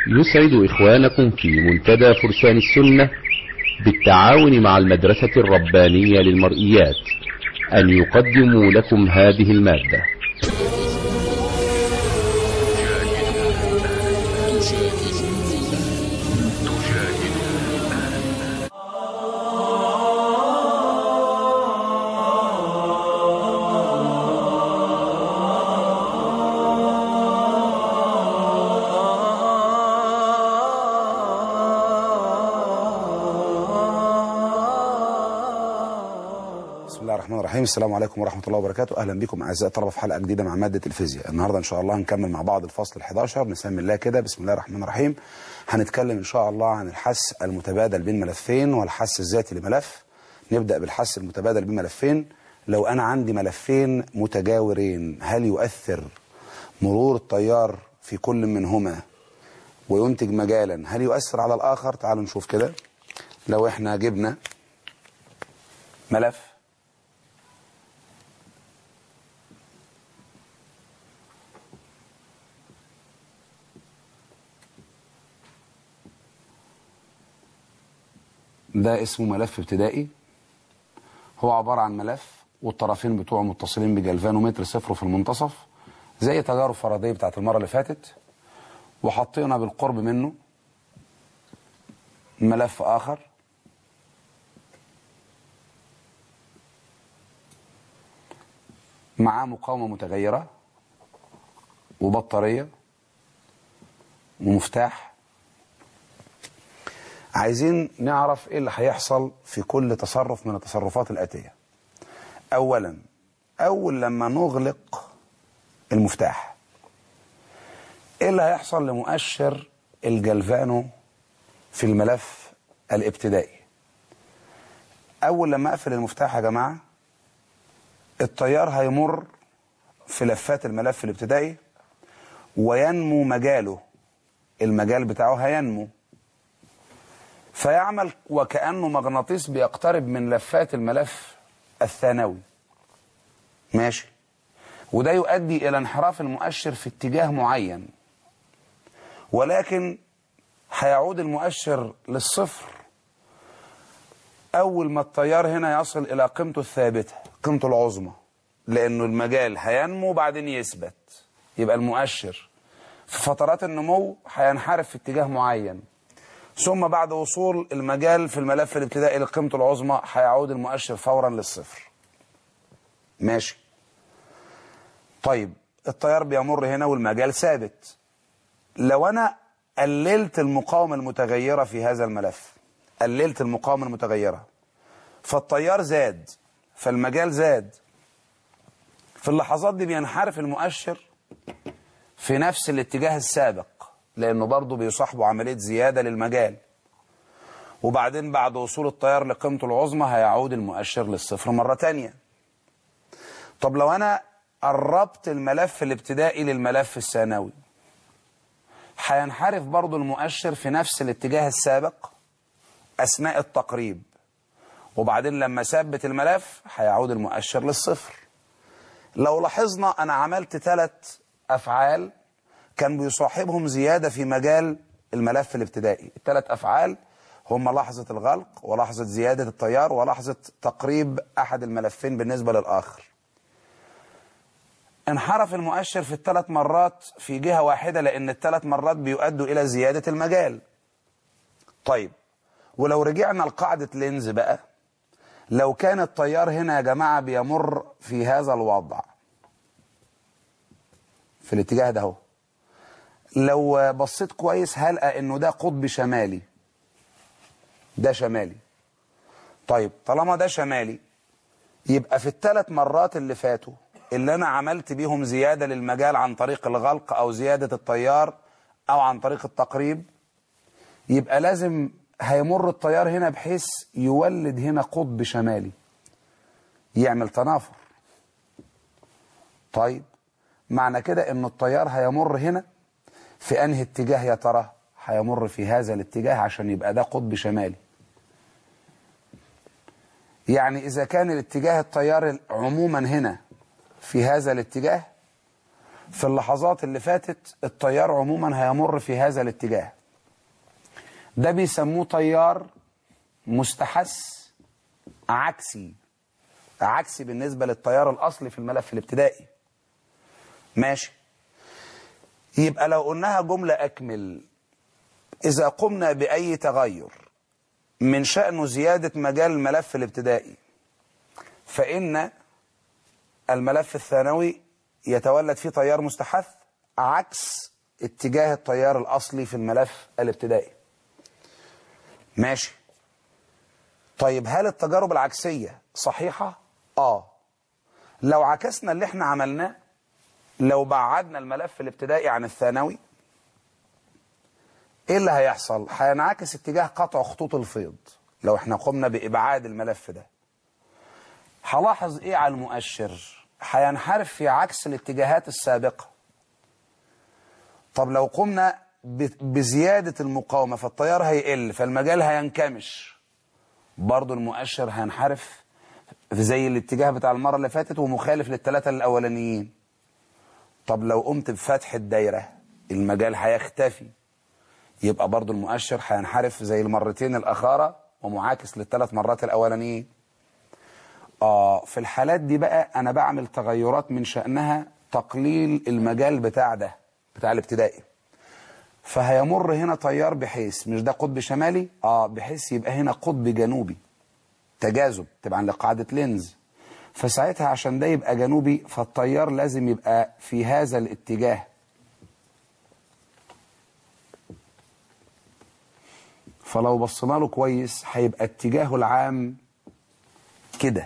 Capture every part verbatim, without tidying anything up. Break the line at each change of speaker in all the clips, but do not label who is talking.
يسعد إخوانكم في منتدى فرسان السنة بالتعاون مع المدرسة الربانية للمرئيات أن يقدموا لكم هذه المادة.
السلام عليكم ورحمة الله وبركاته. أهلا بكم أعزائي الطلبة في حلقة جديدة مع مادة الفيزياء. النهاردة إن شاء الله هنكمل مع بعض الفصل الحداشر. نسمي الله كده، بسم الله الرحمن الرحيم. هنتكلم إن شاء الله عن الحث المتبادل بين ملفين والحث الذاتي لملف. نبدأ بالحث المتبادل بين ملفين. لو أنا عندي ملفين متجاورين، هل يؤثر مرور التيار في كل منهما وينتج مجالا هل يؤثر على الآخر؟ تعالوا نشوف كده. لو إحنا جبنا ملف ده اسمه ملف ابتدائي، هو عبارة عن ملف والطرفين بتوعه متصلين بجلفانومتر صفر في المنتصف زي تجارب فاراداي بتاعت المرة اللي فاتت، وحطينا بالقرب منه ملف آخر معاه مقاومة متغيرة وبطارية ومفتاح. عايزين نعرف ايه اللي هيحصل في كل تصرف من التصرفات الآتية. اولا، اول لما نغلق المفتاح ايه اللي هيحصل لمؤشر الجلفانو في الملف الابتدائي؟ اول لما اقفل المفتاح يا جماعة التيار هيمر في لفات الملف الابتدائي وينمو مجاله، المجال بتاعه هينمو فيعمل وكأنه مغناطيس بيقترب من لفات الملف الثانوي. ماشي، وده يؤدي إلى انحراف المؤشر في اتجاه معين، ولكن هيعود المؤشر للصفر أول ما التيار هنا يصل إلى قيمته الثابتة، قيمته العظمى، لأنه المجال هينمو بعدين يثبت. يبقى المؤشر في فترات النمو هينحرف في اتجاه معين، ثم بعد وصول المجال في الملف الابتدائي لقيمته العظمى هيعود المؤشر فورا للصفر. ماشي. طيب التيار بيمر هنا والمجال ثابت. لو انا قللت المقاومة المتغيرة في هذا الملف، قللت المقاومة المتغيرة فالتيار زاد فالمجال زاد، في اللحظات دي بينحرف المؤشر في نفس الاتجاه السابق لأنه برضه بيصاحبه عملية زيادة للمجال، وبعدين بعد وصول التيار لقيمته العظمى هيعود المؤشر للصفر مرة تانية. طب لو أنا قربت الملف الابتدائي للملف الثانوي هينحرف برضه المؤشر في نفس الاتجاه السابق أثناء التقريب، وبعدين لما ثبت الملف هيعود المؤشر للصفر. لو لاحظنا أنا عملت ثلاث أفعال كان بيصاحبهم زيادة في مجال الملف الابتدائي. الثلاث أفعال هم لحظة الغلق ولحظة زيادة التيار ولحظة تقريب أحد الملفين بالنسبة للآخر. انحرف المؤشر في الثلاث مرات في جهة واحدة لأن الثلاث مرات بيؤدوا إلى زيادة المجال. طيب ولو رجعنا لقاعدة لينز بقى، لو كان التيار هنا يا جماعة بيمر في هذا الوضع في الاتجاه ده اهو، لو بصيت كويس هلقى انه ده قطب شمالي، ده شمالي. طيب طالما ده شمالي يبقى في الثلاث مرات اللي فاتوا اللي انا عملت بيهم زيادة للمجال عن طريق الغلق او زيادة التيار او عن طريق التقريب، يبقى لازم هيمر التيار هنا بحيث يولد هنا قطب شمالي يعمل تنافر. طيب معنى كده ان التيار هيمر هنا في انهي اتجاه يا ترى؟ هيمر في هذا الاتجاه عشان يبقى ده قطب شمالي. يعني اذا كان الاتجاه التيار عموما هنا في هذا الاتجاه، في اللحظات اللي فاتت التيار عموما هيمر في هذا الاتجاه، ده بيسموه تيار مستحث عكسي، عكسي بالنسبة للتيار الأصلي في الملف الابتدائي. ماشي، يبقى لو قلناها جملة أكمل، إذا قمنا بأي تغير من شأنه زيادة مجال الملف الابتدائي فإن الملف الثانوي يتولد فيه تيار مستحث عكس اتجاه التيار الأصلي في الملف الابتدائي. ماشي، طيب هل التجارب العكسية صحيحة؟ آه. لو عكسنا اللي احنا عملناه، لو بعدنا الملف الابتدائي عن الثانوي، ايه اللي هيحصل؟ هينعكس اتجاه قطع خطوط الفيض. لو احنا قمنا بإبعاد الملف ده، هلاحظ ايه على المؤشر؟ هينحرف في عكس الاتجاهات السابقة. طب لو قمنا بزيادة المقاومة فالتيار هيقل، فالمجال هينكمش، برضو المؤشر هينحرف زي الاتجاه بتاع المرة اللي فاتت ومخالف للثلاثة الأولانيين. طب لو قمت بفتح الدايرة المجال هيختفي، يبقى برضو المؤشر هينحرف زي المرتين الأخرى ومعاكس للثلاث مرات الأولانيين. آه في الحالات دي بقى أنا بعمل تغيرات من شأنها تقليل المجال بتاع ده بتاع الابتدائي. فهيمر هنا تيار بحيث مش ده قطب شمالي، اه بحيث يبقى هنا قطب جنوبي، تجاذب تبعا لقاعدة لينز. فساعتها عشان ده يبقى جنوبي فالتيار لازم يبقى في هذا الاتجاه. فلو بصينا له كويس هيبقى اتجاهه العام كده.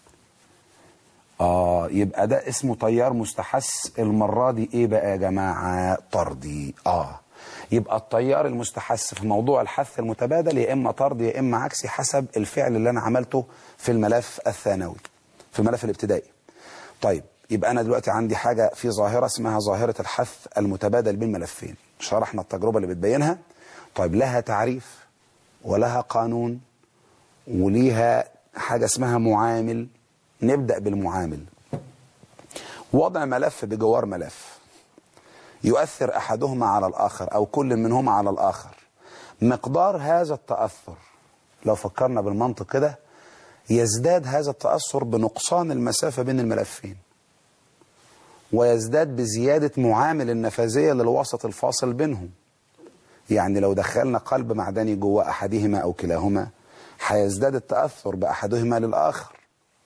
اه يبقى ده اسمه تيار مستحث. المرة دي ايه بقى يا جماعة؟ طردي. اه يبقى التيار المستحث في موضوع الحث المتبادل يا اما طردي يا اما عكسي حسب الفعل اللي انا عملته في الملف الثانوي في الملف الابتدائي. طيب يبقى انا دلوقتي عندي حاجة في ظاهرة اسمها ظاهرة الحث المتبادل بين ملفين، شرحنا التجربة اللي بتبينها. طيب لها تعريف ولها قانون وليها حاجة اسمها معامل. نبدأ بالمعامل. وضع ملف بجوار ملف يؤثر أحدهما على الآخر أو كل منهما على الآخر. مقدار هذا التأثر لو فكرنا بالمنطق كده يزداد هذا التأثر بنقصان المسافة بين الملفين، ويزداد بزيادة معامل النفاذية للوسط الفاصل بينهم. يعني لو دخلنا قلب معدني جوه أحدهما أو كلاهما هيزداد التأثر بأحدهما للآخر.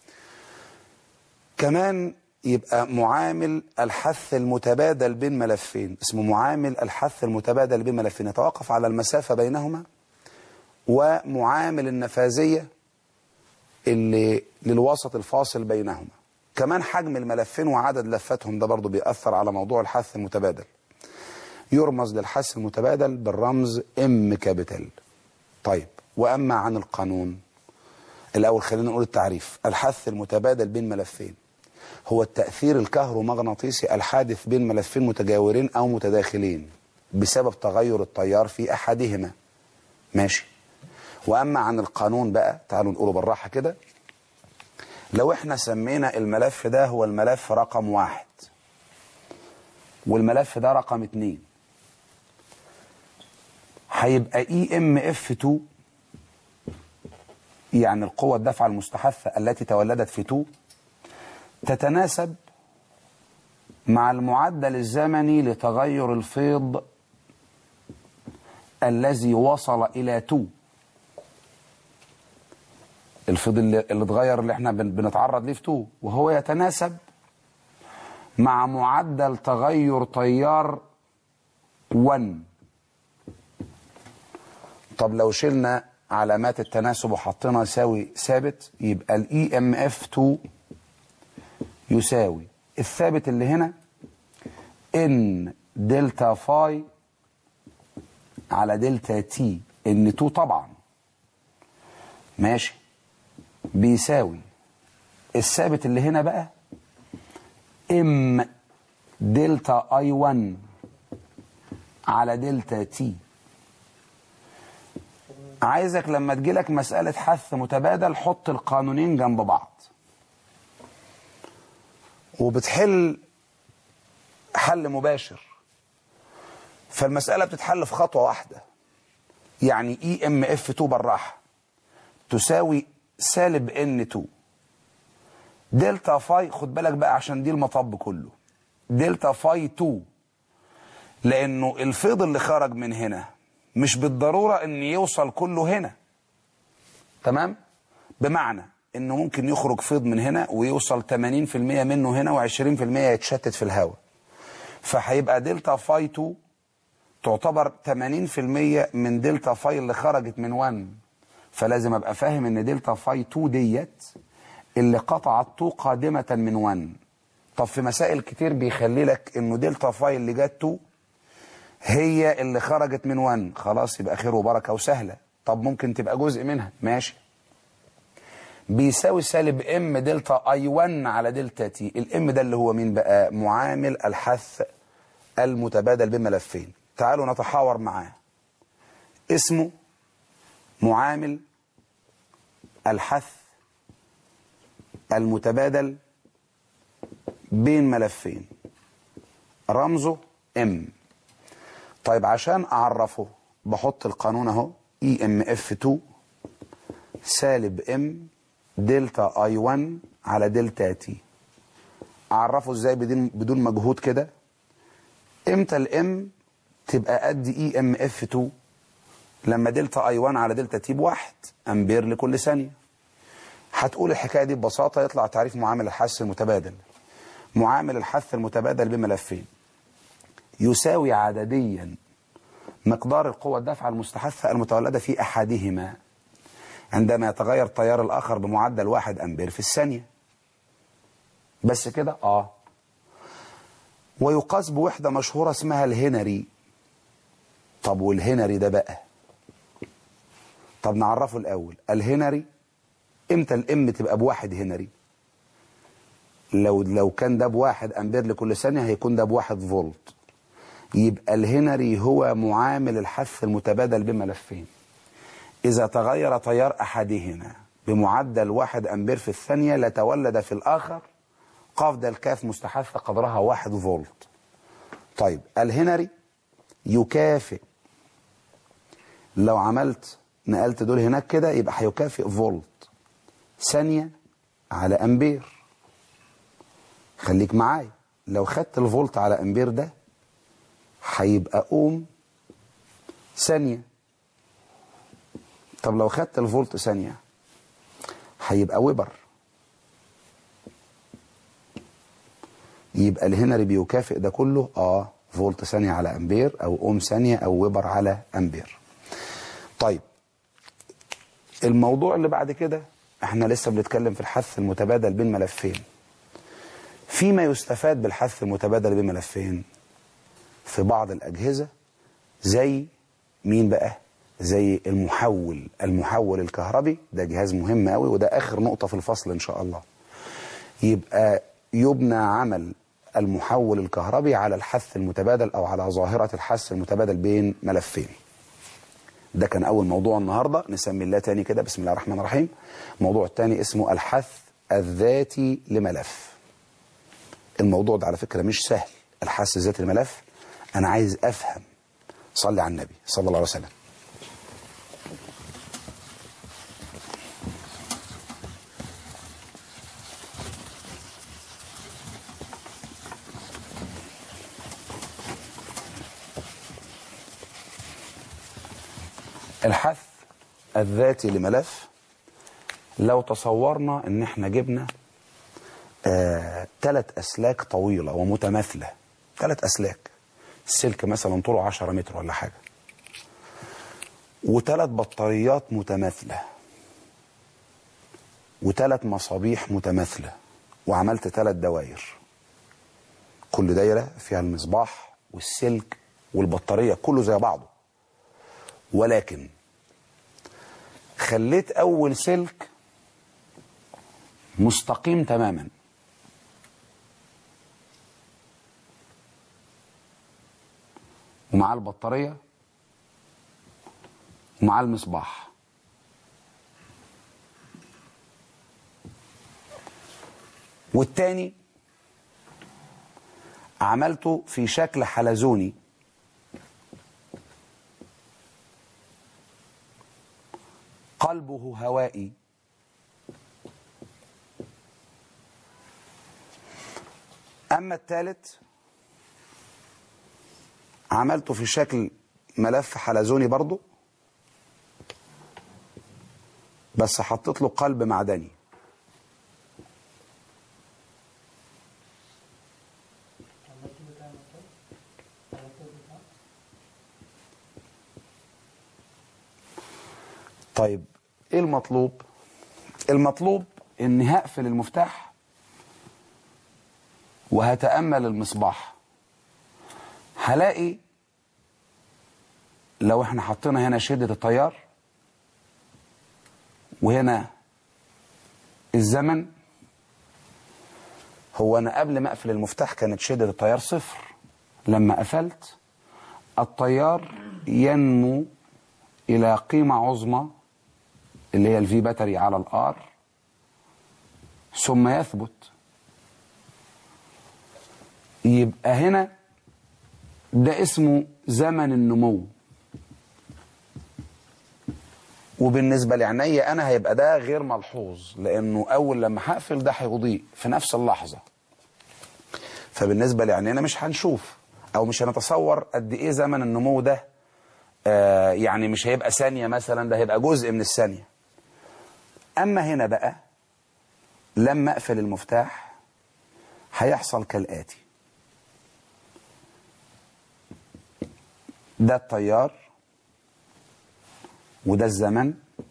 كمان يبقى معامل الحث المتبادل بين ملفين اسمه معامل الحث المتبادل بين ملفين، يتوقف على المسافة بينهما ومعامل النفاذية اللي للوسط الفاصل بينهما. كمان حجم الملفين وعدد لفاتهم ده برضو بيأثر على موضوع الحث المتبادل. يرمز للحث المتبادل بالرمز ام كابيتال. طيب وأما عن القانون، الأول خلينا نقول التعريف. الحث المتبادل بين ملفين هو التأثير الكهرومغناطيسي الحادث بين ملفين متجاورين أو متداخلين بسبب تغير التيار في أحدهما. ماشي. وأما عن القانون بقى تعالوا نقوله بالراحة كده. لو احنا سمينا الملف ده هو الملف رقم واحد والملف ده رقم اتنين، هيبقى اي ام اف اتنين يعني القوة الدافعة المستحثة التي تولدت في اتنين تتناسب مع المعدل الزمني لتغير الفيض الذي وصل إلى اتنين. الفيض اللي, اللي اتغير اللي احنا بنتعرض ليه في اتنين، وهو يتناسب مع معدل تغير تيار واحد. طب لو شلنا علامات التناسب وحطينا يساوي ثابت يبقى الاي ام اف اتنين يساوي الثابت اللي هنا ان دلتا فاي على دلتا تي ان اتنين طبعا. ماشي. بيساوي الثابت اللي هنا بقى ام دلتا اي واحد على دلتا تي. عايزك لما تجيلك مسألة حث متبادل حط القانونين جنب بعض وبتحل حل مباشر. فالمسألة بتتحل في خطوة واحدة. يعني اي ام اف اتنين بالراحة تساوي سالب ان اتنين دلتا فاي. خد بالك بقى عشان دي المطب كله. دلتا فاي اتنين، لانه الفيض اللي خرج من هنا مش بالضرورة ان يوصل كله هنا. تمام؟ بمعنى انه ممكن يخرج فيض من هنا ويوصل ثمانين في المية منه هنا وعشرين في المية يتشتت في الهواء. فهيبقى دلتا فاي اتنين تعتبر ثمانين في المية من دلتا فاي اللي خرجت من واحد. فلازم ابقى فاهم ان دلتا فاي اتنين ديت اللي قطعت اتنين قادمة من واحد. طب في مسائل كتير بيخلي لك انه دلتا فاي اللي جت اتنين هي اللي خرجت من واحد. خلاص يبقى خير وبركة وسهلة. طب ممكن تبقى جزء منها، ماشي. بيساوي سالب ام دلتا اي واحد على دلتا تي. الام ده اللي هو مين بقى؟ معامل الحث المتبادل بين ملفين. تعالوا نتحاور معاه. اسمه معامل الحث المتبادل بين ملفين، رمزه ام. طيب عشان اعرفه بحط القانون اهو، اي ام اف اتنين سالب ام دلتا اي واحد على دلتا تي. اعرفه ازاي بدون بدون مجهود كده؟ امتى الام تبقى قد اي ام اف اتنين؟ لما دلتا اي واحد على دلتا تي بواحد امبير لكل ثانيه. هتقول الحكايه دي ببساطه، يطلع تعريف معامل الحث المتبادل. معامل الحث المتبادل بملفين يساوي عدديا مقدار القوة الدافعة المستحثة المتولدة في أحدهما عندما يتغير تيار الآخر بمعدل واحد أمبير في الثانية. بس كده؟ آه. ويقاس بوحدة مشهورة اسمها الهنري. طب والهنري ده بقى؟ طب نعرفه الأول. الهنري امتى الام تبقى بواحد هنري؟ لو لو كان ده بواحد أمبير لكل ثانية هيكون ده بواحد فولت. يبقى الهنري هو معامل الحث المتبادل بملفين. إذا تغير تيار أحدهما بمعدل واحد أمبير في الثانية لتولد في الآخر قاف ده الكاف مستحثة قدرها واحد فولت. طيب الهنري يكافئ، لو عملت نقلت دول هناك كده يبقى هيكافئ فولت ثانية على أمبير. خليك معايا، لو خدت الفولت على أمبير ده هيبقى اوم ثانية. طب لو خدت الفولت ثانية هيبقى ويبر. يبقى الهنري بيكافئ ده كله اه فولت ثانية على امبير او اوم ثانية او ويبر على امبير. طيب الموضوع اللي بعد كده احنا لسه بنتكلم في الحث المتبادل بين ملفين. فيما يستفاد بالحث المتبادل بين ملفين في بعض الأجهزة زي مين بقى؟ زي المحول المحول الكهربي. ده جهاز مهم قوي وده آخر نقطة في الفصل إن شاء الله. يبقى يبنى عمل المحول الكهربي على الحث المتبادل أو على ظاهرة الحث المتبادل بين ملفين. ده كان أول موضوع النهاردة. نسمي الله تاني كده، بسم الله الرحمن الرحيم. الموضوع الثاني اسمه الحث الذاتي لملف. الموضوع ده على فكرة مش سهل. الحث الذاتي لملف أنا عايز أفهم. صلي على النبي صلى الله عليه وسلم. الحث الذاتي لملف، لو تصورنا ان احنا جبنا آه ثلاث اسلاك طويلة ومتماثلة. ثلاث اسلاك، السلك مثلا طوله عشرة متر ولا حاجة، وثلاث بطاريات متماثلة وثلاث مصابيح متماثلة، وعملت ثلاث دوائر، كل دايرة فيها المصباح والسلك والبطارية كله زي بعضه. ولكن خليت أول سلك مستقيم تماما، ومع البطارية ومع المصباح، والتاني عملته في شكل حلزوني، قلبه هوائي، أما الثالث عملته في شكل ملف حلزوني برضو، بس حطيت له قلب معدني. طيب ايه المطلوب؟ المطلوب اني هقفل المفتاح وهتأمل المصباح. هلاقي لو احنا حطينا هنا شدة التيار وهنا الزمن، هو انا قبل ما اقفل المفتاح كانت شدة التيار صفر. لما قفلت التيار ينمو الى قيمة عظمى اللي هي الفي باتري على الار، ثم يثبت. يبقى هنا ده اسمه زمن النمو، وبالنسبة لعينيا أنا هيبقى ده غير ملحوظ، لأنه أول لما هقفل ده هيضيء في نفس اللحظة. فبالنسبة لعينينا مش هنشوف أو مش هنتصور قد إيه زمن النمو ده. آه يعني مش هيبقى ثانية مثلا، ده هيبقى جزء من الثانية. أما هنا بقى لما أقفل المفتاح هيحصل كالآتي: ده التيار وده الزمن.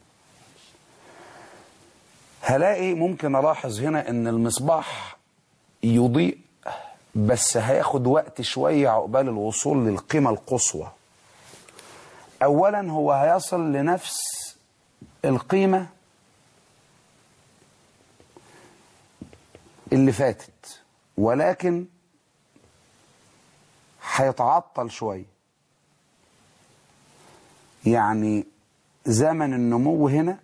هلاقي ممكن ألاحظ هنا إن المصباح يضيء، بس هياخد وقت شوية عقبال الوصول للقيمة القصوى. أولا هو هيصل لنفس القيمة اللي فاتت، ولكن هيتعطل شوية. يعني زمن النمو هنا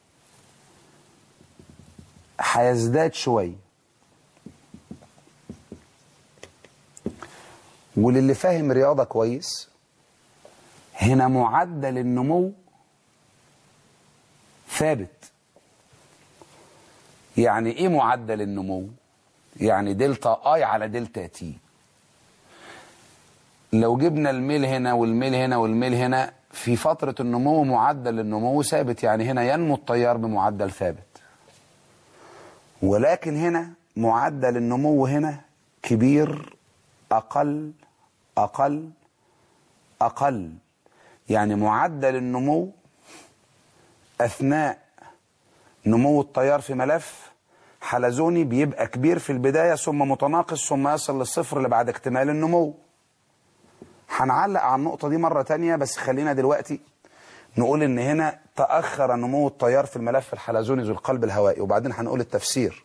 هيزداد شوية. وللي فاهم رياضة كويس، هنا معدل النمو ثابت. يعني ايه معدل النمو؟ يعني دلتا اي على دلتا تي. لو جبنا الميل هنا والميل هنا والميل هنا، في فترة النمو معدل النمو ثابت، يعني هنا ينمو التيار بمعدل ثابت. ولكن هنا معدل النمو هنا كبير، أقل أقل أقل. يعني معدل النمو أثناء نمو التيار في ملف حلزوني بيبقى كبير في البداية، ثم متناقص، ثم يصل للصفر اللي بعد اكتمال النمو. هنعلق على النقطة دي مرة تانية، بس خلينا دلوقتي نقول إن هنا تأخر نمو التيار في الملف الحلزوني ذو القلب الهوائي، وبعدين هنقول التفسير.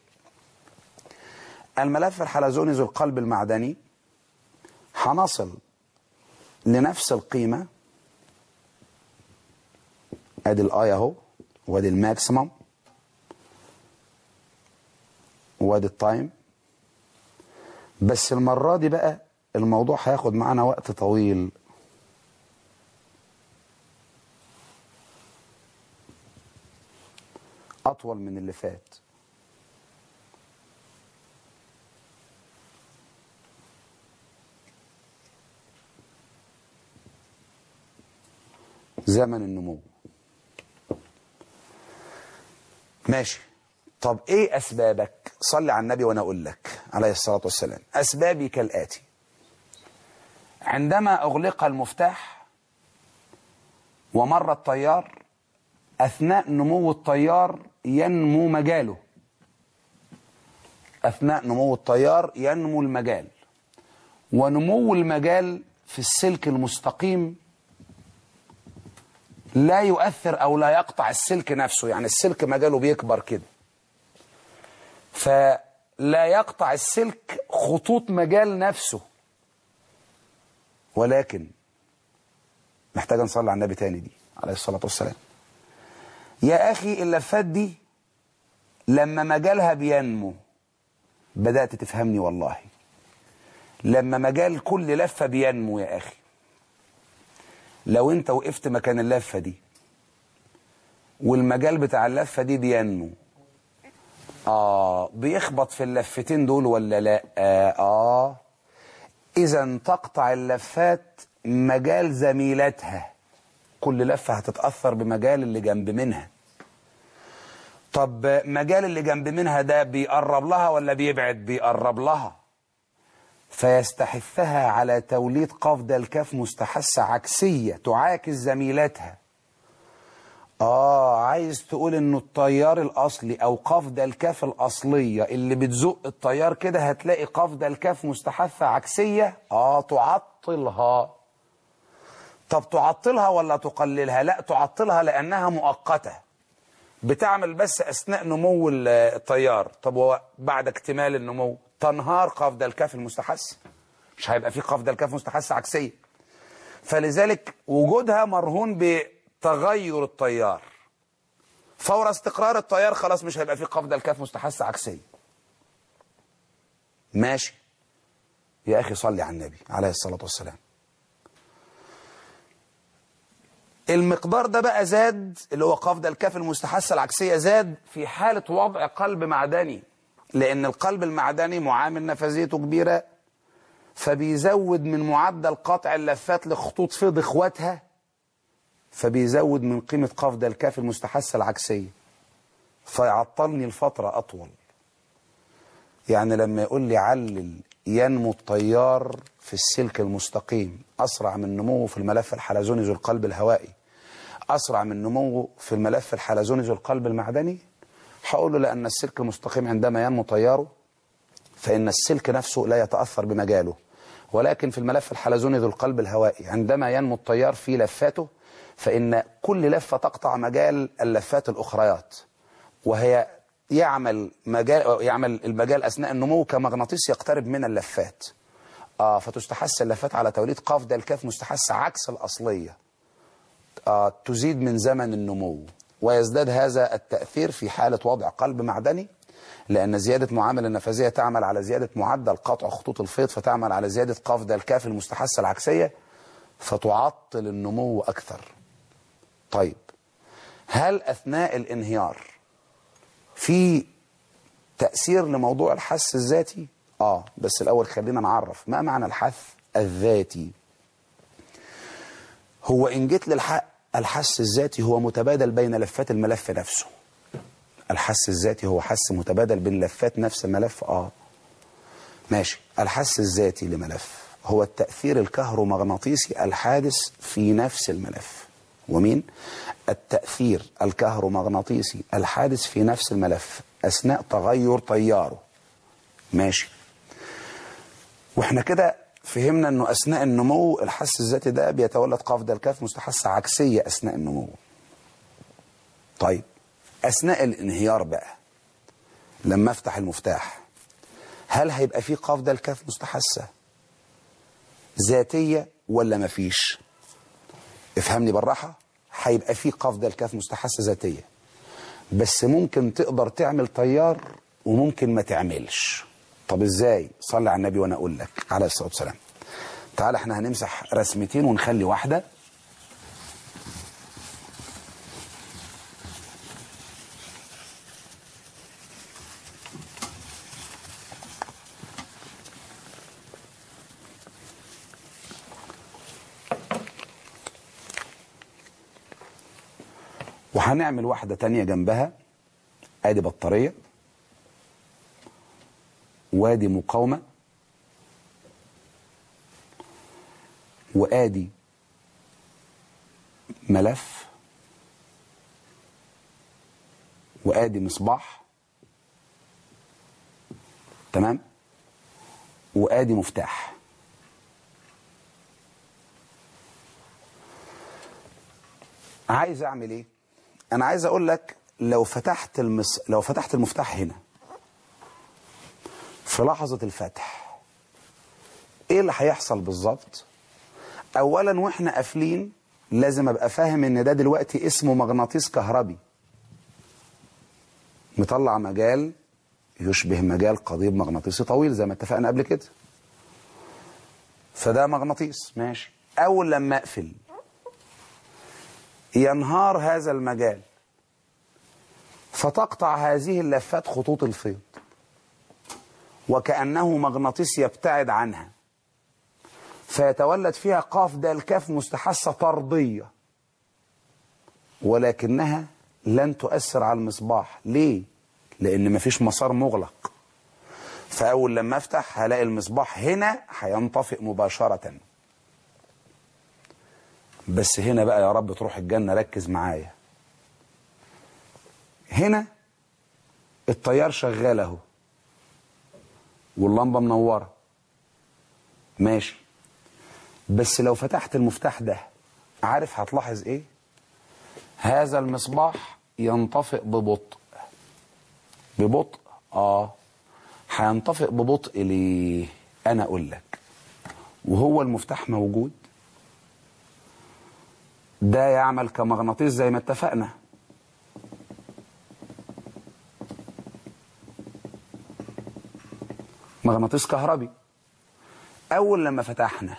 الملف الحلزوني ذو القلب المعدني هنصل لنفس القيمة، ادي الاي اهو، وادي الماكسيمم، وادي التايم. بس المرة دي بقى الموضوع هياخد معانا وقت طويل. أطول من اللي فات. زمن النمو. ماشي. طب ايه اسبابك؟ صلي على النبي وانا اقول لك عليه الصلاة والسلام. اسبابي كالآتي: عندما اغلق المفتاح ومر التيار، اثناء نمو التيار ينمو مجاله. اثناء نمو التيار ينمو المجال، ونمو المجال في السلك المستقيم لا يؤثر او لا يقطع السلك نفسه. يعني السلك مجاله بيكبر كده، فلا يقطع السلك خطوط مجال نفسه. ولكن محتاج نصلي على النبي تاني دي عليه الصلاة والسلام. يا أخي اللفات دي لما مجالها بينمو، بدأت تفهمني والله. لما مجال كل لفة بينمو يا أخي، لو أنت وقفت مكان اللفة دي والمجال بتاع اللفة دي بينمو، آه بيخبط في اللفتين دول ولا لا؟ آه, آه إذا تقطع اللفات مجال زميلتها، كل لفة هتتأثر بمجال اللي جنب منها. طب مجال اللي جنب منها ده بيقرب لها ولا بيبعد؟ بيقرب لها، فيستحثها على توليد قفض الكاف مستحثة عكسية تعاكس زميلتها. آه عايز تقول إنه التيار الأصلي أو قفض الكاف الأصلية اللي بتزق التيار كده هتلاقي قفض الكاف مستحثة عكسية، آه تعطلها. طب تعطلها ولا تقللها؟ لا تعطلها لأنها مؤقتة، بتعمل بس أثناء نمو التيار. طب بعد اكتمال النمو تنهار قفض الكاف المستحث، مش هيبقى فيه قفض الكاف مستحث عكسية. فلذلك وجودها مرهون بتغير التيار، فور استقرار التيار خلاص مش هيبقى فيه قفض الكاف مستحث عكسية. ماشي يا أخي، صلي على النبي عليه الصلاة والسلام. المقدار ده بقى زاد، اللي هو قفض الكاف المستحثة العكسية، زاد في حالة وضع قلب معدني، لأن القلب المعدني معامل نفاذيته كبيرة، فبيزود من معدل قطع اللفات لخطوط فيض اخواتها، فبيزود من قيمة قفض الكاف المستحثة العكسية، فيعطلني الفترة أطول. يعني لما يقول لي علل ينمو التيار في السلك المستقيم أسرع من نموه في الملف الحلزوني ذو القلب الهوائي، أسرع من نموه في الملف الحلزوني ذو القلب المعدني، هقول له لأن السلك المستقيم عندما ينمو تياره فإن السلك نفسه لا يتأثر بمجاله، ولكن في الملف الحلزوني ذو القلب الهوائي عندما ينمو التيار في لفاته فإن كل لفة تقطع مجال اللفات الأخريات، وهي يعمل مجال يعمل المجال أثناء النمو كمغناطيس يقترب من اللفات. آه فتستحث اللفات على توليد قفض الكاف مستحث عكس الأصلية، آه تزيد من زمن النمو، ويزداد هذا التأثير في حالة وضع قلب معدني، لأن زيادة معامل النفاذية تعمل على زيادة معدل قطع خطوط الفيض، فتعمل على زيادة قفض الكاف المستحثة العكسية، فتعطل النمو أكثر. طيب هل أثناء الانهيار في تأثير لموضوع الحث الذاتي؟ آه بس الأول خلينا نعرف ما معنى الحث الذاتي. هو إن جيت للحق الحث الذاتي هو متبادل بين لفات الملف نفسه. الحث الذاتي هو حث متبادل بين لفات نفس الملف. آه ماشي. الحث الذاتي لملف هو التأثير الكهرومغناطيسي الحادث في نفس الملف. ومين؟ التأثير الكهرومغناطيسي الحادث في نفس الملف أثناء تغير تياره. ماشي. واحنا كده فهمنا انه اثناء النمو الحث الذاتي ده بيتولد قفض الكاف مستحثة عكسية اثناء النمو. طيب اثناء الانهيار بقى لما افتح المفتاح هل هيبقى فيه قفض الكاف مستحثة ذاتية ولا مفيش؟ افهمني بالراحة. هيبقى فيه قفض الكاف مستحثة ذاتية، بس ممكن تقدر تعمل تيار وممكن ما تعملش. طب ازاي؟ صلي على النبي وانا اقول لك عليه الصلاة والسلام. تعال احنا هنمسح رسمتين ونخلي واحدة. وهنعمل واحدة تانية جنبها. ادي بطارية وادي مقاومة وادي ملف وادي مصباح، تمام، وادي مفتاح. عايز اعمل ايه؟ انا عايز اقول لك لو فتحت المس... لو فتحت المفتاح هنا في لحظة الفتح ايه اللي هيحصل بالظبط؟ اولا واحنا قافلين لازم ابقى فاهم ان ده دلوقتي اسمه مغناطيس كهربي مطلع مجال يشبه مجال قضيب مغناطيسي طويل زي ما اتفقنا قبل كده. فده مغناطيس ماشي. أول لما أقفل ينهار هذا المجال، فتقطع هذه اللفات خطوط الفيض، وكأنه مغناطيس يبتعد عنها، فيتولد فيها قاف دال كاف مستحثة طردية، ولكنها لن تؤثر على المصباح. ليه؟ لأن مفيش مسار مغلق. فأول لما أفتح هلاقي المصباح هنا هينطفئ مباشرة. بس هنا بقى يا رب تروح الجنة، ركز معايا. هنا التيار شغال اهو واللمبة منورة ماشي. بس لو فتحت المفتاح ده، عارف هتلاحظ ايه؟ هذا المصباح ينطفئ ببطء. ببطء اه هينطفئ ببطء ليه؟ انا اقول لك. وهو المفتاح موجود، ده يعمل كمغناطيس زي ما اتفقنا. مغناطيس كهربي. اول لما فتحنا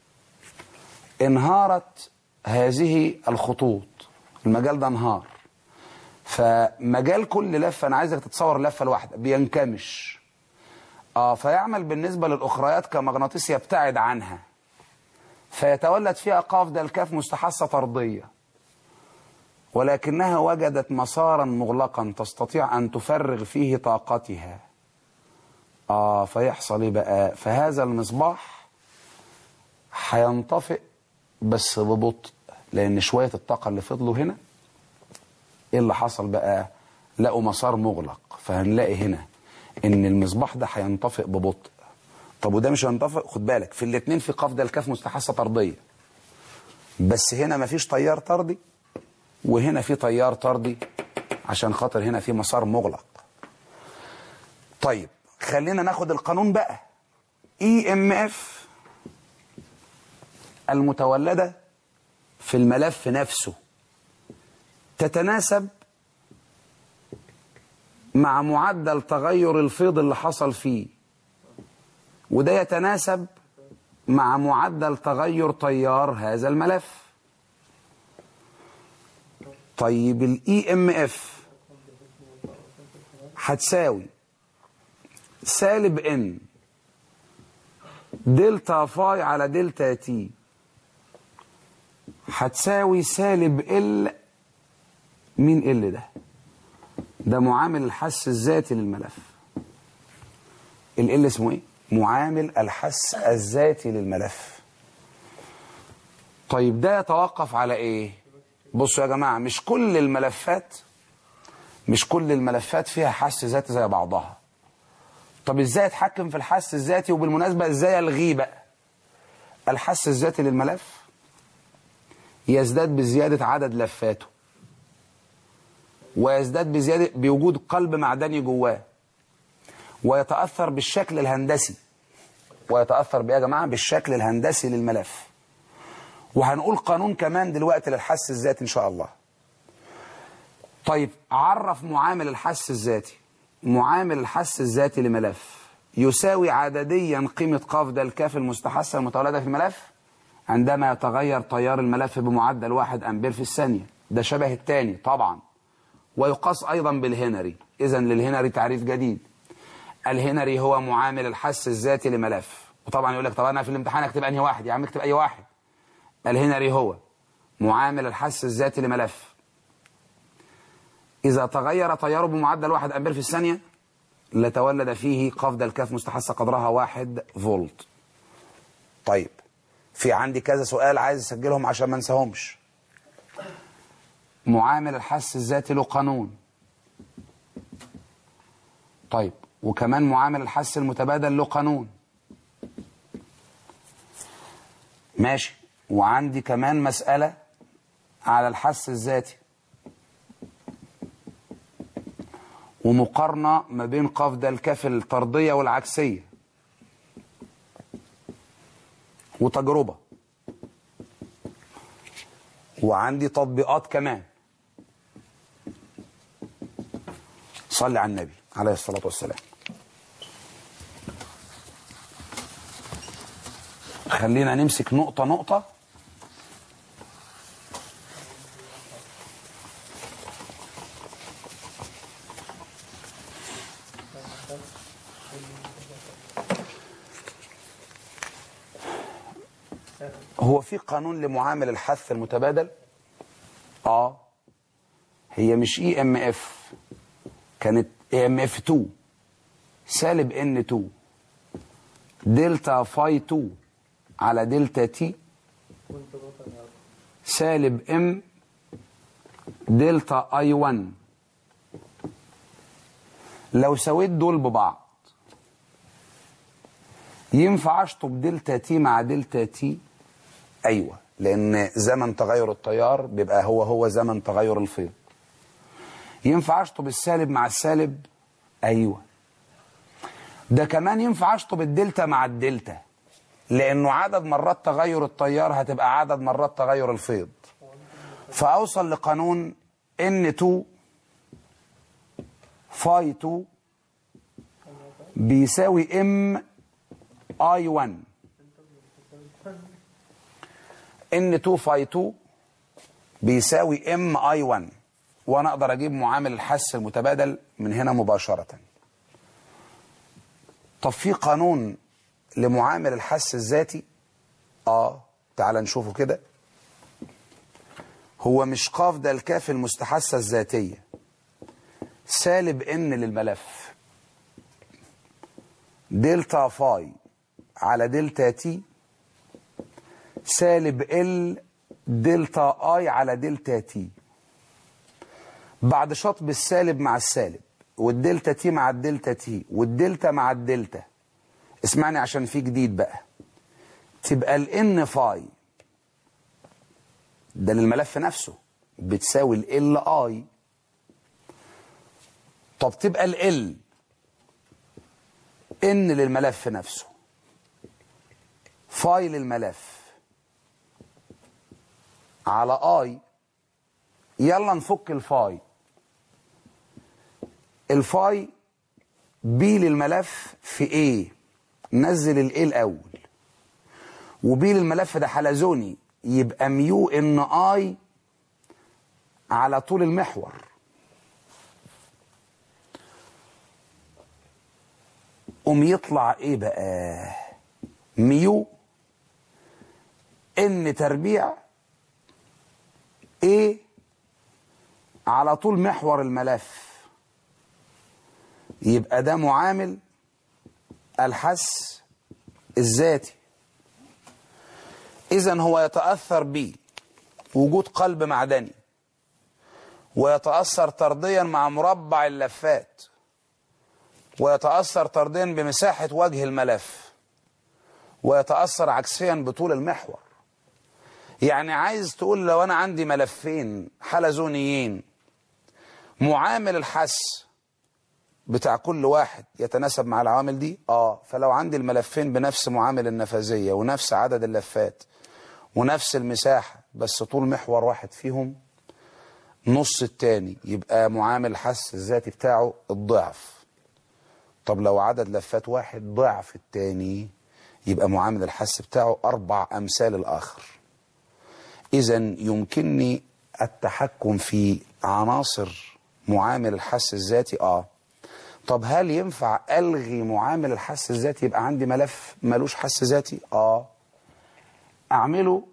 انهارت هذه الخطوط، المجال ده انهار. فمجال كل لفه، انا عايزك تتصور لفه الواحده بينكمش اه فيعمل بالنسبه للاخريات كمغناطيس يبتعد عنها، فيتولد فيها قاف دال كاف مستحثة طردية، ولكنها وجدت مسارا مغلقا تستطيع أن تفرغ فيه طاقتها. آه فيحصل إيه بقى؟ فهذا المصباح هينطفئ بس ببطء، لأن شوية الطاقة اللي فضلوا هنا إيه اللي حصل بقى؟ لقوا مسار مغلق، فهنلاقي هنا إن المصباح ده هينطفئ ببطء. طب وده مش هينطفئ؟ خد بالك في الاثنين في قاف دال كاف مستحثة طردية، بس هنا مفيش تيار طردي وهنا في تيار طردي، عشان خاطر هنا في مسار مغلق. طيب خلينا ناخد القانون بقى. اي ام اف المتولدة في الملف نفسه تتناسب مع معدل تغير الفيض اللي حصل فيه، وده يتناسب مع معدل تغير تيار هذا الملف. طيب الاي ام اف هتساوي سالب ان دلتا فاي على دلتا تي، هتساوي سالب ال. مين ال ده؟ ده معامل الحس الذاتي للملف. ال ال اسمه ايه؟ معامل الحس الذاتي للملف. طيب ده يتوقف على ايه؟ بصوا يا جماعة، مش كل الملفات مش كل الملفات فيها حس ذاتي زي بعضها. طب ازاي اتحكم في الحس الذاتي؟ وبالمناسبة ازاي الغيه بقى؟ الحس الذاتي للملف يزداد بزيادة عدد لفاته، ويزداد بزيادة بوجود قلب معدني جواه، ويتأثر بالشكل الهندسي. ويتأثر بإيه يا جماعة؟ بالشكل الهندسي للملف. وهنقول قانون كمان دلوقتي للحس الذاتي إن شاء الله. طيب عرف معامل الحس الذاتي. معامل الحس الذاتي لملف يساوي عدديا قيمة قاف دال كاف المستحثة المتولدة في الملف عندما يتغير تيار الملف بمعدل واحد أمبير في الثانية. ده شبه الثاني طبعا. ويقاس أيضا بالهنري. إذا للهنري تعريف جديد. الهنري هو معامل الحس الذاتي لملف. وطبعا يقول لك طب أنا في الامتحان أكتب أنهي واحد؟ يا عم اكتب أي واحد. الهنري هو معامل الحس الذاتي لملف إذا تغير تياره بمعدل واحد أمبير في الثانية لتولد فيه قاف دال كاف مستحثة قدرها واحد فولت. طيب في عندي كذا سؤال عايز أسجلهم عشان ما انساهمش. معامل الحس الذاتي له قانون. طيب وكمان معامل الحس المتبادل له قانون. ماشي. وعندي كمان مسألة على الحس الذاتي ومقارنة ما بين قاف دال كاف الطردية والعكسية وتجربة. وعندي تطبيقات كمان. صلي على النبي عليه الصلاة والسلام. خلينا نمسك نقطة نقطة. هو في قانون لمعامل الحث المتبادل؟ اه هي مش اي ام اف، كانت اي ام اف اتنين سالب ان اتنين دلتا فاي اتنين على دلتا تي سالب ام دلتا اي واحد. لو سويت دول ببعض ينفع اشطب دلتا تي مع دلتا تي؟ ايوه، لان زمن تغير التيار بيبقى هو هو زمن تغير الفيض. ينفع اشطب السالب مع السالب؟ ايوه. ده كمان ينفع اشطب الدلتا مع الدلتا، لانه عدد مرات تغير التيار هتبقى عدد مرات تغير الفيض. فاوصل لقانون ان اتنين فاي اتنين بيساوي ام اي واحد. ان اتنين فاي اتنين بيساوي ام اي واحد، وانا اقدر اجيب معامل الحث المتبادل من هنا مباشرة. طب في قانون لمعامل الحث الذاتي؟ اه تعال نشوفه كده. هو مش قاف ده الكاف المستحثة الذاتية سالب ان للملف دلتا فاي على دلتا تي سالب ال دلتا اي على دلتا تي. بعد شطب السالب مع السالب والدلتا تي مع الدلتا تي والدلتا مع الدلتا، اسمعني عشان في جديد بقى، تبقى الان فاي ده للملف نفسه بتساوي ال اي. طب تبقى ال ان للملف نفسه فاي للملف على اي. يلا نفك الفاي. الفاي بي للملف في ايه، نزل الايه الاول، وبي للملف ده حلزوني يبقى ميو ان اي على طول المحور. قوم يطلع ايه بقى، ميو ان تربيع ايه على طول محور الملف. يبقى ده معامل الحث الذاتي. اذا هو يتأثر بوجود قلب معدني، ويتأثر طرديا مع مربع اللفات، ويتأثر طرديا بمساحة وجه الملف، ويتأثر عكسيا بطول المحور. يعني عايز تقول لو انا عندي ملفين حلزونيين معامل الحث بتاع كل واحد يتناسب مع العوامل دي؟ اه. فلو عندي الملفين بنفس معامل النفاذية ونفس عدد اللفات ونفس المساحة بس طول محور واحد فيهم نص التاني، يبقى معامل الحث الذاتي بتاعه الضعف. طب لو عدد لفات واحد ضعف التاني يبقى معامل الحث بتاعه أربع أمثال الآخر. إذا يمكنني التحكم في عناصر معامل الحث الذاتي؟ آه. طب هل ينفع ألغي معامل الحث الذاتي يبقى عندي ملف ملوش حث ذاتي؟ آه. أعمله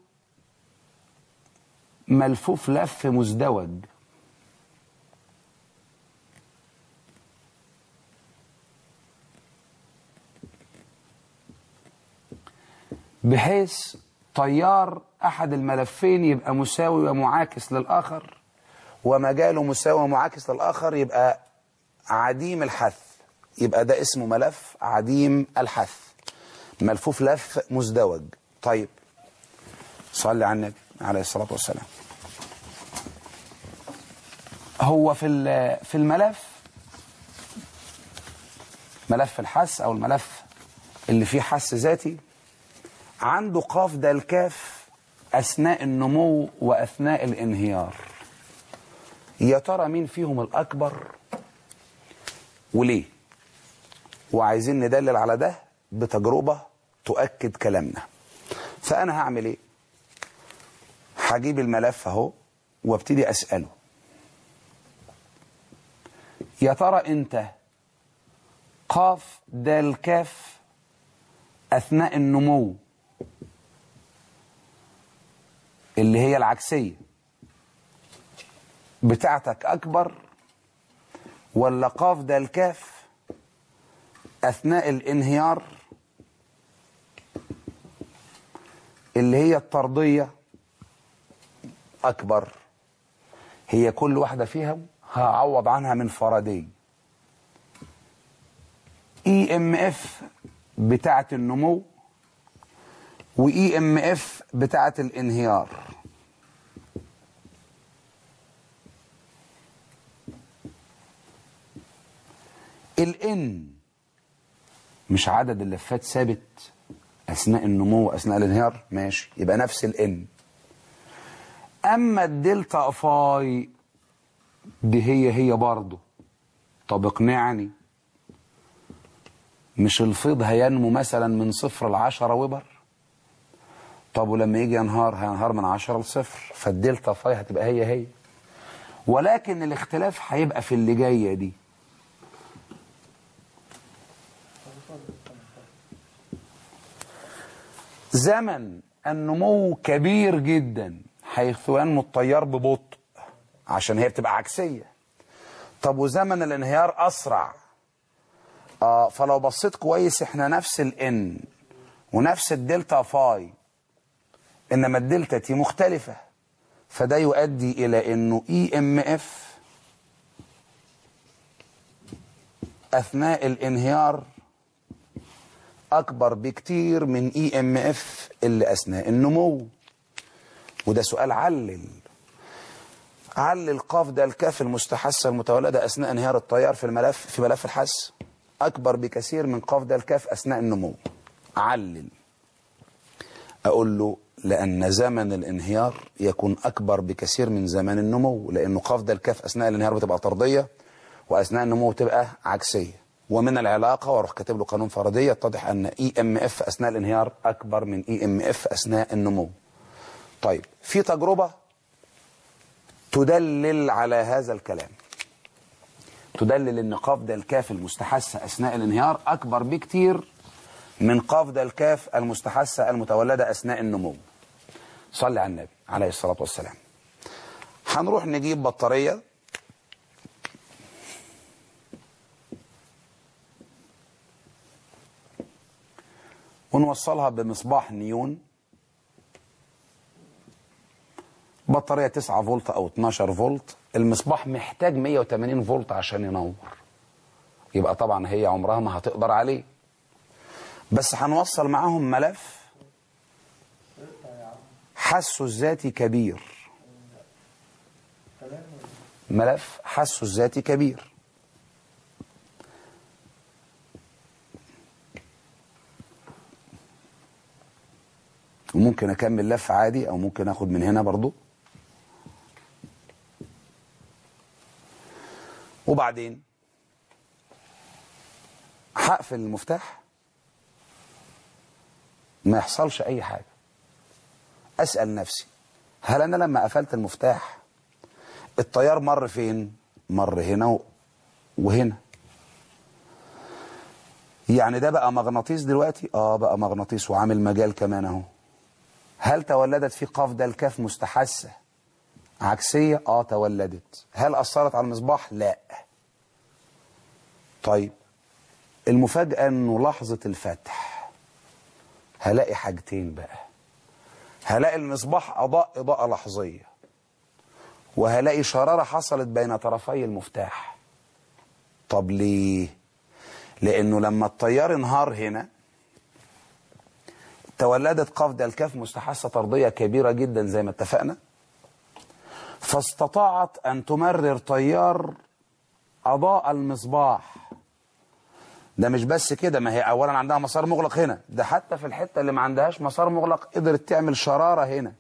ملفوف لف مزدوج. بحيث تيار أحد الملفين يبقى مساوي ومعاكس للآخر، ومجاله مساوي ومعاكس للآخر، يبقى عديم الحث. يبقى ده اسمه ملف عديم الحث، ملفوف لف مزدوج. طيب صلي على النبي عليه الصلاة والسلام. هو في في الملف، ملف الحث أو الملف اللي فيه حث ذاتي، عنده قاف ده الكاف أثناء النمو وأثناء الانهيار. يا ترى مين فيهم الأكبر وليه؟ وعايزين ندلل على ده بتجربة تؤكد كلامنا. فأنا هعمل إيه؟ هجيب الملف أهو وابتدي أسأله يا ترى أنت قاف دال كاف أثناء النمو اللي هي العكسية بتاعتك أكبر ولا قاف دال كاف أثناء الانهيار اللي هي الطردية أكبر؟ هي كل واحدة فيهم هعوض عنها من فاراداي. اي ام اف بتاعة النمو واي ام اف بتاعة الانهيار. الان مش عدد اللفات ثابت اثناء النمو واثناء الانهيار؟ ماشي، يبقى نفس الان. اما الدلتا فاي دي هي هي برضه. طب اقنعني، مش الفيض هينمو مثلا من صفر لعشرة وبر؟ طب ولما يجي ينهار هينهار من عشرة لصفر، فالدلتا فاي هتبقى هي هي، ولكن الاختلاف هيبقى في اللي جايه دي. زمن النمو كبير جدا حيث ينمو التيار ببطء عشان هي بتبقى عكسيه. طب وزمن الانهيار اسرع. آه فلو بصيت كويس احنا نفس الان ونفس الدلتا فاي، انما الدلتا تي مختلفة، فده يؤدي الى انه اي ام اف اثناء الانهيار اكبر بكتير من اي ام اف اللي اثناء النمو. وده سؤال علل علل قاف دال كاف المستحثة المتولدة اثناء انهيار التيار في الملف في ملف الحث أكبر بكثير من قاف دال كاف أثناء النمو. علل. أقول له لأن زمن الانهيار يكون أكبر بكثير من زمن النمو، لأنه قاف دال كاف أثناء الانهيار بتبقى طردية وأثناء النمو بتبقى عكسية. ومن العلاقة وأروح كاتب له قانون فاراداي يتضح أن إي إم إف أثناء الانهيار أكبر من إي إم إف أثناء النمو. طيب في تجربة تدلل على هذا الكلام، تدلل ان قاف دال كاف المستحثة اثناء الانهيار اكبر بكتير من قاف دال كاف المستحثة المتولدة اثناء النمو. صلي على النبي عليه الصلاة والسلام. هنروح نجيب بطارية ونوصلها بمصباح نيون، بطارية تسعة فولت او اتناشر فولت. المصباح محتاج مية وتمانين فولت عشان ينور، يبقى طبعا هي عمرها ما هتقدر عليه. بس هنوصل معاهم ملف حسه الذاتي كبير، ملف حسه الذاتي كبير. وممكن اكمل لف عادي او ممكن اخد من هنا برضو. وبعدين هقفل المفتاح ما يحصلش اي حاجة. اسأل نفسي هل انا لما قفلت المفتاح التيار مر فين؟ مر هنا وهنا. يعني ده بقى مغناطيس دلوقتي؟ اه بقى مغناطيس وعامل مجال كمان اهو. هل تولدت في قاف دال كاف مستحثة عكسية؟ اه تولدت. هل اثرت على المصباح؟ لا. طيب المفاجأة انه لحظة الفتح هلاقي حاجتين بقى. هلاقي المصباح اضاء اضاءة لحظية، وهلاقي شرارة حصلت بين طرفي المفتاح. طب ليه؟ لانه لما التيار انهار هنا تولدت قاف دال كاف مستحثة طردية كبيرة جدا زي ما اتفقنا، فاستطاعت ان تمرر تيار اضاء المصباح. ده مش بس كده، ما هي اولا عندها مسار مغلق هنا، ده حتى في الحتة اللي ما عندهاش مسار مغلق قدرت تعمل شرارة هنا.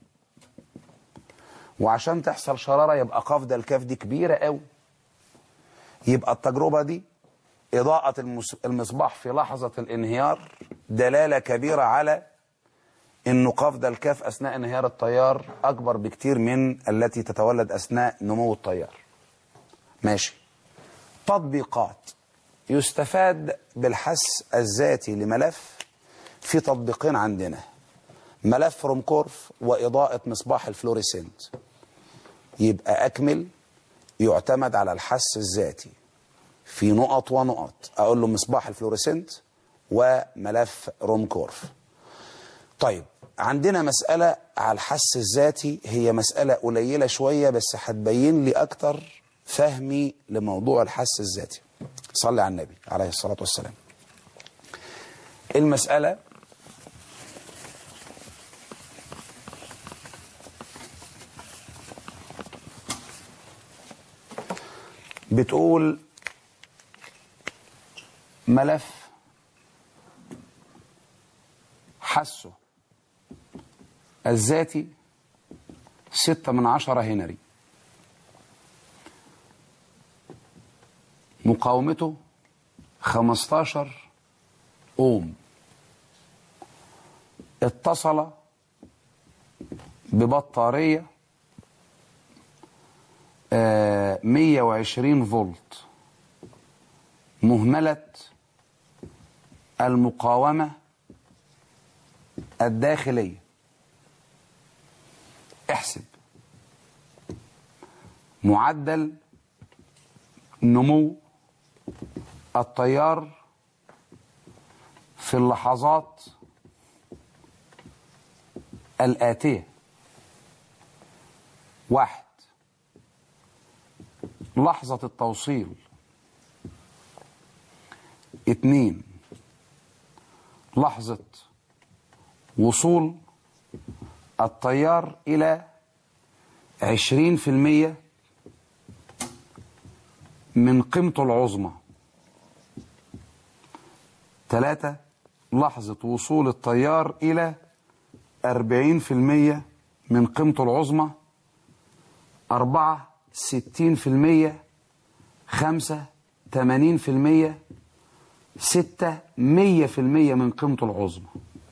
وعشان تحصل شرارة يبقى قاف دال كاف دي كبيرة قوي. يبقى التجربة دي إضاءة المصباح في لحظة الانهيار دلالة كبيرة على إن ق د الكاف أثناء انهيار التيار أكبر بكتير من التي تتولد أثناء نمو التيار. ماشي. تطبيقات. يستفاد بالحث الذاتي لملف في تطبيقين عندنا، ملف رومكورف وإضاءة مصباح الفلوريسنت. يبقى أكمل يعتمد على الحث الذاتي في نقط ونقط، أقول له مصباح الفلوريسنت وملف رومكورف. طيب عندنا مسألة على الحث الذاتي، هي مسألة قليلة شوية بس هتبين لي أكتر فهمي لموضوع الحث الذاتي. صلي على النبي عليه الصلاة والسلام. المسألة بتقول ملف حثه الذاتي ستة من عشرة هنري، مقاومته خمستاشر اوم، اتصل ببطارية آه مية وعشرين فولت، مهملة المقاومة الداخلية. احسب معدل نمو التيار في اللحظات الآتية. واحد، لحظة التوصيل. اتنين، لحظة وصول التيار إلى عشرين في المية من قيمته العظمى. ثلاثة، لحظة وصول التيار إلى أربعين في المية من قيمته العظمى. أربعة، ستين في المية. خمسة، تمانين في المية. ستة، مية في المية من قيمته العظمى.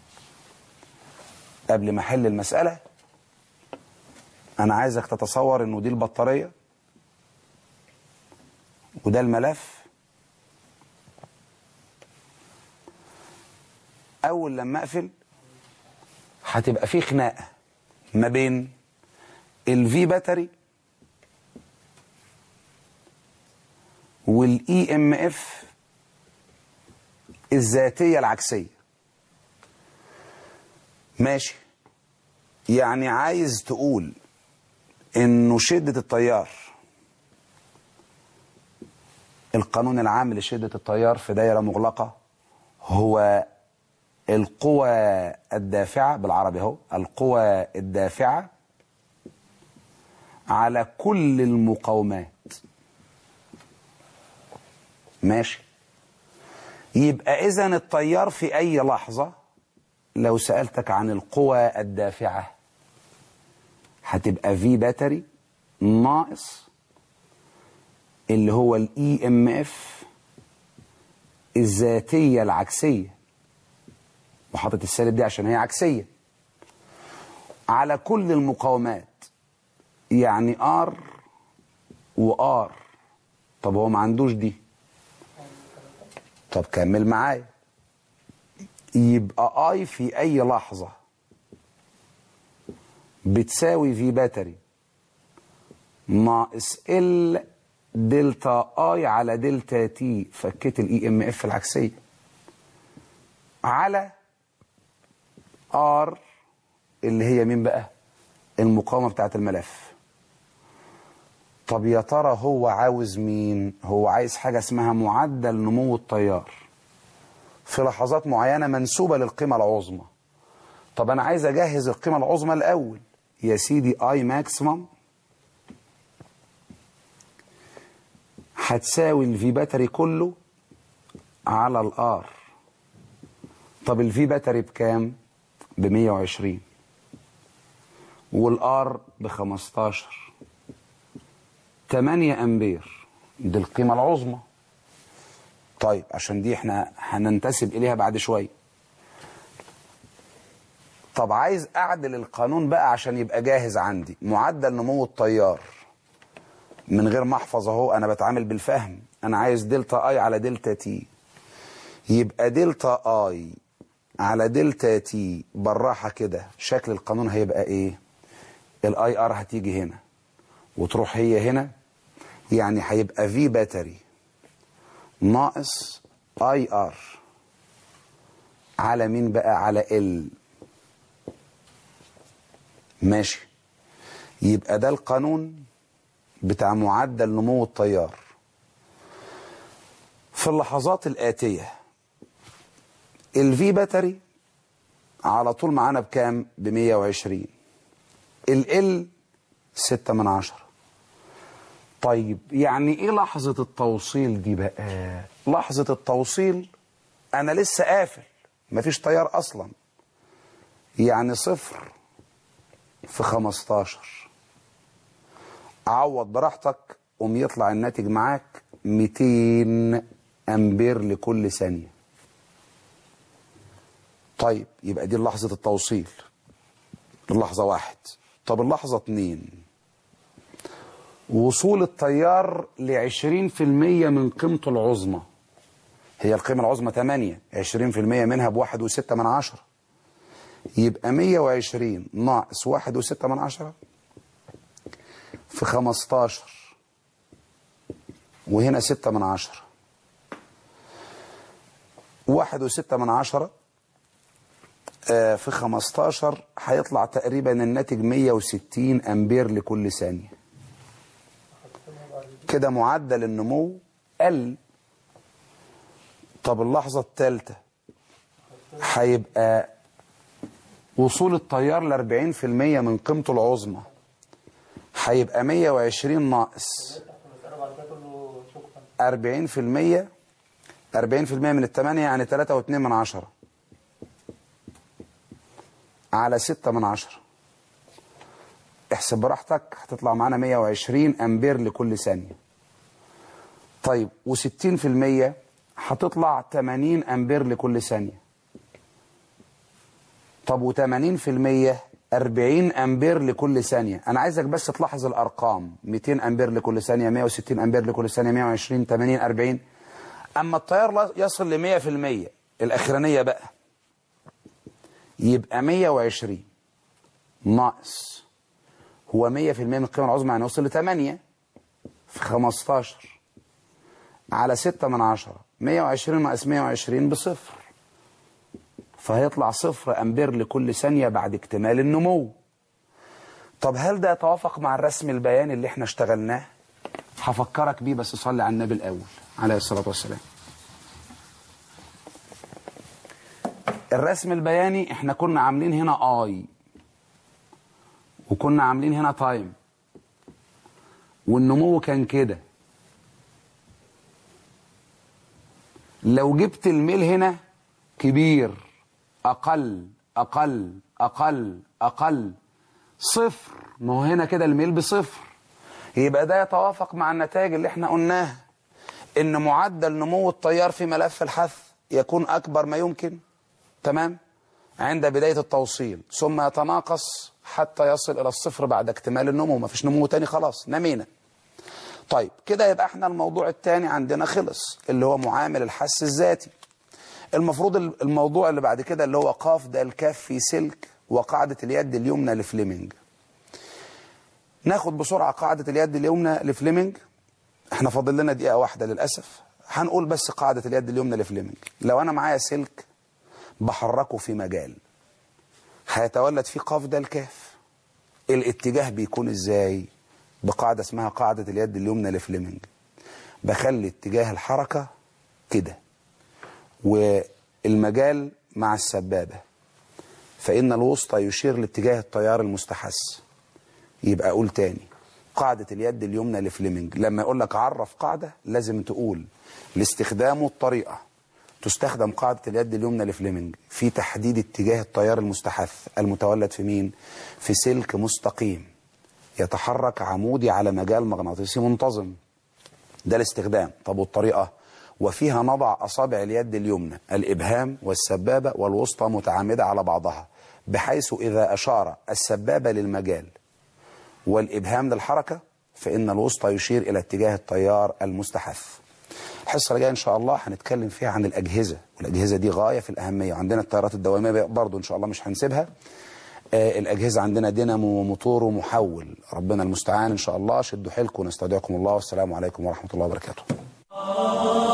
قبل ما أحل المسألة أنا عايزك تتصور إنه دي البطارية وده الملف. أول لما أقفل هتبقى فيه خناقة ما بين الفي باتري والاي ام اف الذاتية العكسية. ماشي، يعني عايز تقول انه شدة التيار، القانون العام لشدة التيار في دايرة مغلقة هو القوى الدافعة، بالعربي اهو، القوى الدافعة على كل المقاومات. ماشي، يبقى إذن التيار في أي لحظة لو سألتك عن القوى الدافعة هتبقى في باتري ناقص اللي هو الاي ام اف الذاتية العكسية، وحاطط السالب دي عشان هي عكسية، على كل المقاومات، يعني ار وار. طب هو ما عندوش دي، طب كمل معايا. يبقى اي في اي لحظة بتساوي في باتري ناقص ال دلتا اي على دلتا تي، فكيت الاي ام اف العكسية، على ار اللي هي مين بقى؟ المقاومة بتاعت الملف. طب يا ترى هو عاوز مين؟ هو عايز حاجة اسمها معدل نمو التيار في لحظات معينة منسوبة للقيمة العظمى. طب أنا عايز أجهز القيمة العظمى الأول. يا سيدي اي ماكسيمم هتساوي الفي باتري كله على الار. طب الفي باتري بكام؟ ب مية وعشرين والار ب خمستاشر، تمانية امبير، دي القيمة العظمى. طيب عشان دي احنا هننتسب اليها بعد شوية. طب عايز اعدل القانون بقى عشان يبقى جاهز عندي. معدل نمو التيار من غير ما احفظ اهو، انا بتعامل بالفهم. انا عايز دلتا اي على دلتا تي، يبقى دلتا اي على دلتا تي بالراحه كده. شكل القانون هيبقى ايه؟ الاي ار هتيجي هنا وتروح هي هنا، يعني هيبقى في باتري ناقص اي ار على مين بقى؟ على ال. ماشي، يبقى ده القانون بتاع معدل نمو التيار. في اللحظات الآتية الفي باتري على طول معانا بكام؟ ب مية وعشرين. ال ستة من عشرة. طيب يعني ايه لحظة التوصيل دي بقى؟ لحظة التوصيل انا لسه قافل، مفيش تيار اصلا، يعني صفر في خمستاشر. عوض براحتك، قوم يطلع الناتج معاك ميتين امبير لكل ثانية. طيب يبقى دي لحظة التوصيل، اللحظة واحد. طب اللحظة اتنين، وصول التيار لعشرين في المية من قيمته العظمى. هي القيمة العظمى تمانية، عشرين في المية منها بواحد وستة من عشرة، يبقى مية وعشرين ناقص واحد وستة من عشرة في خمستاشر، وهنا ستة من عشرة. واحد وستة من عشرة آه في خمستاشر هيطلع تقريبا الناتج مية وستين امبير لكل ثانية. كده معدل النمو قل. طب اللحظة الثالثة هيبقى وصول التيار ل أربعين في المية من قيمته العظمى، هيبقى مية وعشرين ناقص أربعين في المية. أربعين في المية من الثمانية يعني تلاتة واتنين من عشرة على ستة من عشرة. احسب براحتك، هتطلع معانا مية وعشرين امبير لكل ثانية. طيب وستين في المية هتطلع تمانين امبير لكل ثانية. طب وتمانين في المية أربعين امبير لكل ثانية. انا عايزك بس تلاحظ الارقام، ميتين امبير لكل ثانية، مية وستين امبير لكل ثانية، مية وعشرين، تمانين، أربعين. اما التيار يصل ل مية في المية الاخرانية بقى، يبقى مية وعشرين ناقص، هو مية في المية من القيمة العظمى يعني يوصل ل تمانية في خمستاشر على ستة من عشرة. مية وعشرين ناقص مية وعشرين بصفر، فهيطلع صفر امبير لكل ثانية بعد اكتمال النمو. طب هل ده يتوافق مع الرسم البياني اللي احنا اشتغلناه؟ هفكرك بيه، بس صلي على النبي الاول عليه الصلاة والسلام. الرسم البياني احنا كنا عاملين هنا اي، وكنا عاملين هنا تايم، والنمو كان كده. لو جبت الميل هنا كبير، اقل اقل اقل اقل صفر، ما هو هنا كده الميل بصفر، يبقى ده يتوافق مع النتائج اللي احنا قلناها، ان معدل نمو التيار في ملف الحث يكون اكبر ما يمكن، تمام، عند بداية التوصيل، ثم يتناقص حتى يصل الى الصفر بعد اكتمال النمو. ما فيش نمو تاني، خلاص نمينا. طيب كده يبقى احنا الموضوع الثاني عندنا خلص، اللي هو معامل الحث الذاتي. المفروض الموضوع اللي بعد كده اللي هو قاف ده الكاف في سلك وقاعدة اليد اليمنى لفليمنج. ناخد بسرعة قاعدة اليد اليمنى لفليمنج، احنا فاضل لنا دقيقة واحدة للأسف. هنقول بس قاعدة اليد اليمنى لفليمنج. لو أنا معايا سلك بحركه في مجال، هيتولد فيه قاف ده الكاف. الاتجاه بيكون ازاي؟ بقاعدة اسمها قاعدة اليد اليمنى لفليمنج. بخلي اتجاه الحركة كده، والمجال مع السبابة، فإن الوسطى يشير لاتجاه التيار المستحث. يبقى أقول تاني قاعدة اليد اليمنى لفليمنج. لما يقول لك عرف قاعدة لازم تقول لاستخدامه الطريقة تستخدم قاعدة اليد اليمنى لفليمنج في تحديد اتجاه التيار المستحث المتولد في مين؟ في سلك مستقيم يتحرك عمودي على مجال مغناطيسي منتظم. ده الاستخدام. طب والطريقة؟ وفيها نضع أصابع اليد اليمنى الإبهام والسبابة والوسطى متعامدة على بعضها بحيث إذا أشار السبابة للمجال والإبهام للحركة فإن الوسطى يشير إلى اتجاه التيار المستحث. الحصة اللي جاية إن شاء الله هنتكلم فيها عن الأجهزة، والأجهزة دي غاية في الأهمية، وعندنا التيارات الدوامية برضو إن شاء الله مش هنسيبها. آه الأجهزة عندنا دينامو وموتور ومحول، ربنا المستعان إن شاء الله. شدوا حيلكم ونستودعكم الله، والسلام عليكم ورحمة الله وبركاته.